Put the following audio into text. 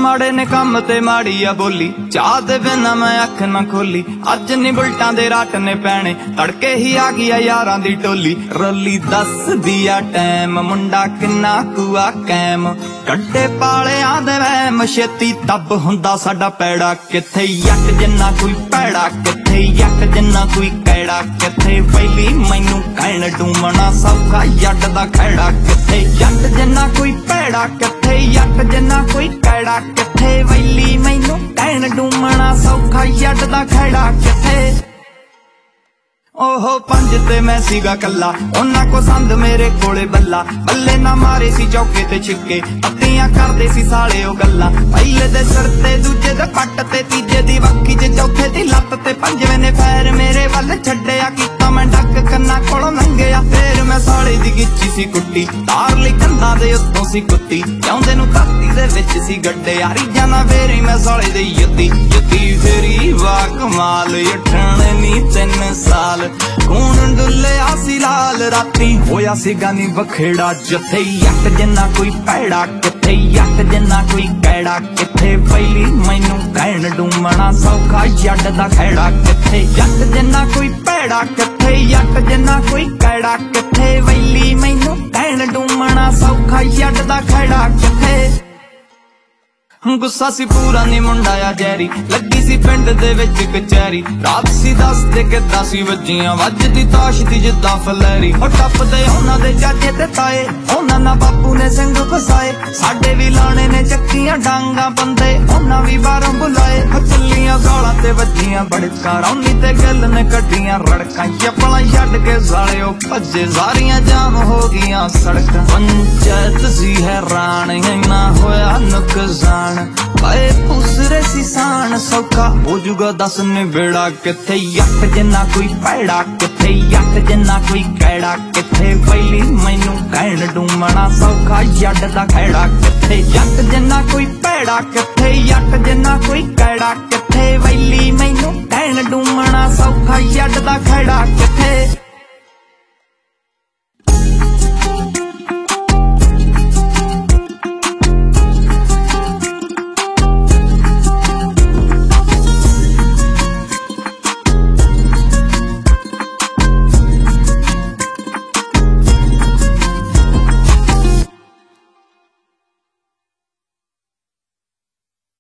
माड़े ने काम ते माड़ी आ बोली, चाह दे बिना मैं अख ना खोली। अज नी बुलटां दे राट ने पैने, तड़के ही आ गई यारां दी टोली। रली दस दिया टैम, मुंडा किन्ना कुआ कैम, कड्डे पाले आंदे वैम, छेती तब हुंदा साडा पैड़ा। किथे यट जिन्ना कोई पैड़ा, किथे यट जिन्ना कोई कैड़ा, किथे वैली मैनू कहण डूमना सौखा यट दा खैड़ा। किथे यट जिन्ना कोई पैड़ा, किथे यट जिन्ना कोई कैड़ा, किथे वैली मैनू कहण डूमना सौखा यट दा खैड़ा। किथे ओहो पंज ते मैं सीगा कला, उन्हां को संद मेरे कोले बल्ला। बल्ले ना मारे सी चौके ते छिक्के, पत्तियां करदे सी साले ओ गल्ला। पहले दे सिर ते दूजे दे पट ते, तीजे दी वक्की च चौथे दी लत्त ते, पंजवें ने पैर मेरे वल छड्डिया। कीता मैं डक कन्ना कोलों लंघिया, फिर मैं साले दी गिच्ची सी कुट्टी, तार लई कंधां दे उत्तों सी कुत्ती। जाउंदे नूं धरती दे विच सी गड्डे, यारी जाना फेरी मैं साले दी युत्ती। युत्ती फेरी वाह कमाल, अठण नी 3 साल कौन डुल्लिया सी लाल। राती होया सीगा नी बखेड़ा, जिथे यट जिन्ना कोई पैड़ा, किथे यट जिन्ना कोई कैड़ा, किथे वैली मैनू कहण डूमना सौखा यट दा खैड़ा। किथे यट जिन्ना कोई पैड़ा, किथे यट जिन्ना कोई कैड़ा, किथे वैली मैनू कहण डूमना सौखा यट दा खैड़ा। किथे गुस्सा सी पूरा नी मुंडा आ जैरी, लगी सी पिंड दे विच कचैरी। रात सी 10 ते किदां सी वजियां, वजदी ताश दी जिद्दां फलैरी। ओ टप्पदे उन्हां दे चाचे ते ताए, उन्हां ना बापू ने सिंग फसाए। साडे भी लाने ने चक्कियां डांगा बंदे, उन्हां भी बारों बुलाए। चलियां गालां ते वजियां बड़का, रौनी ते गल ने कड्डियां रड़कां। यपला छड्ड के साले ओ भज्जे, सारियां जाम हो गियां सड़कां। पंचायत सी हैरान, इन्ना होया नुकसान, पाए पूसरे सी सान, सौखा हो जूगा दस निबेड़ा। किथे यट जिन्ना कोई पैड़ा, किथे यट जिन्ना कोई कैड़ा, किथे वैली मैनू कहण डूमना सौखा यट दा खैड़ा। किथे यट जिन्ना कोई पैड़ा, किथे यट जिन्ना कोई कैड़ा, किथे वैली मैनू कहण डूमना सौखा यट दा खैड़ा। किथे